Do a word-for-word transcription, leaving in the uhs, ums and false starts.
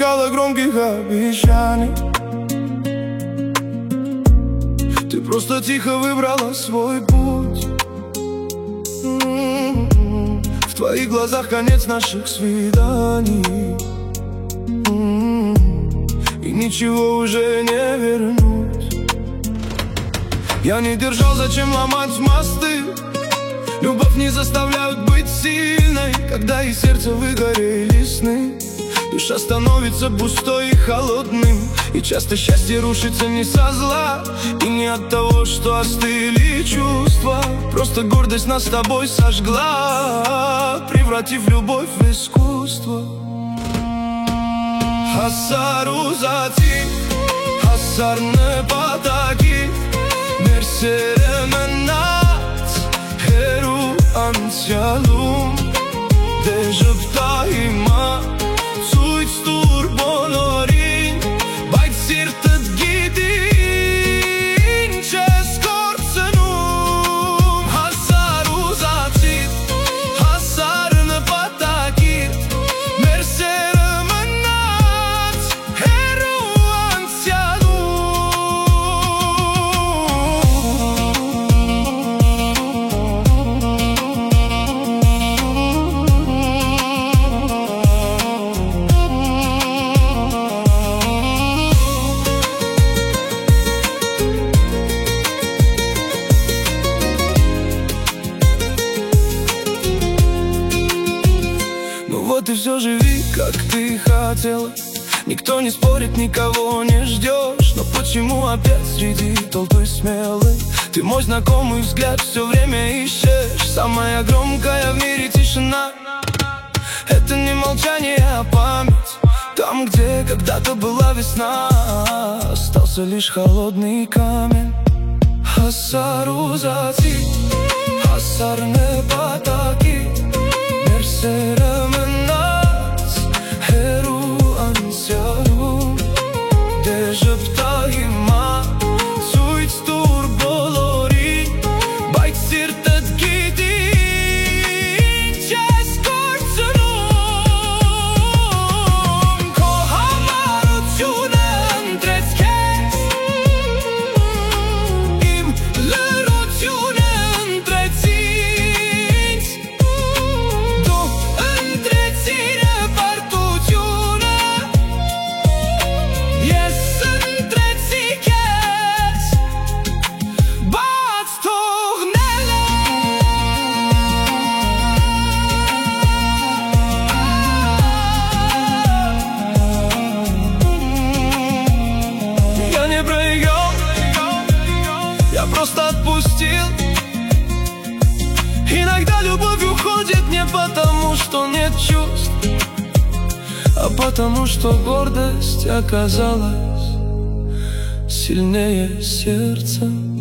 искала громких обещаний. Ты просто тихо выбрала свой путь. В твоих глазах конец наших свиданий, и ничего уже не вернуть. Я не держал, зачем ломать мосты? Любовь не заставляют быть сильной, когда из сердца выгорели сны. Душа становится пустой и холодным, и часто счастье рушится не со зла, и не от того, что остыли чувства. Просто гордость нас с тобой сожгла, превратив любовь в искусство. Hasar uzati, hasar ne pataki, mersereme nat, heru antialum, dejupta ima, suit stur bonorin, bajt sirtet gidin, që skort se num. Hasar uzati, hasar ne pataki, mersereme nat, heru Вот и все, живи, как ты хотела. Никто не спорит, никого не ждешь. Но почему опять среди толпы смелой ты мой знакомый взгляд все время ищешь? Самая громкая в мире тишина — это не молчание, а память. Там, где когда-то была весна, остался лишь холодный камень. Hasar uzati, hasar ne pataki, mersereme nat, heru ansialum, dejupta ima, suit stur bolori, bajt sirtet gidin, që skort se num. Koha marrë t'june ndret s'kesh, im lëro t'june ndret sinç, do ndret sire partu t'june, jesë ndret si kesh, bat t'uhnele. Я не проиграл, я просто отпустил. Иногда любовь уходит не потому, что нет чувств, а потому, что гордость оказалась сильнее сердца.